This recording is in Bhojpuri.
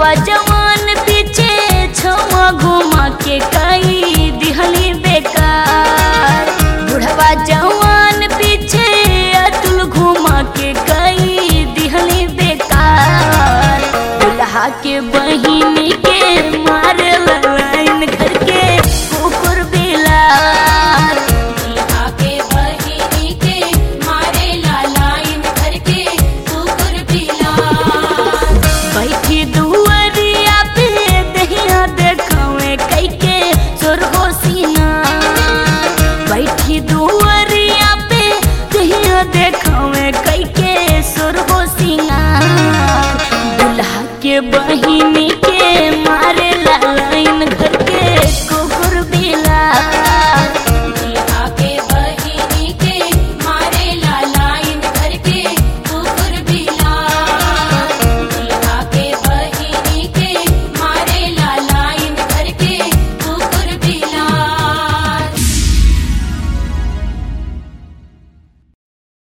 बुढ़वा जवान पीछे छवा घुमा के कई दिहली बेकार। बुढ़वा जवान पीछे अतुल घुमा के कई दिहली बेकार। दुल्हा के बहिनी के मारे लाइन घर के कुकुर बिलार। दुल्हा के बहिनी के मारे लाइन घर के कुकुर बिलार। बैठी दुआरिया पे दहिया देखावे कई के सुरहो सीना। बैठी दुआरिया पे दहिया देखावे कई के सुरहो सीना। दुल्हा के बहिनी के मारे लाइन घर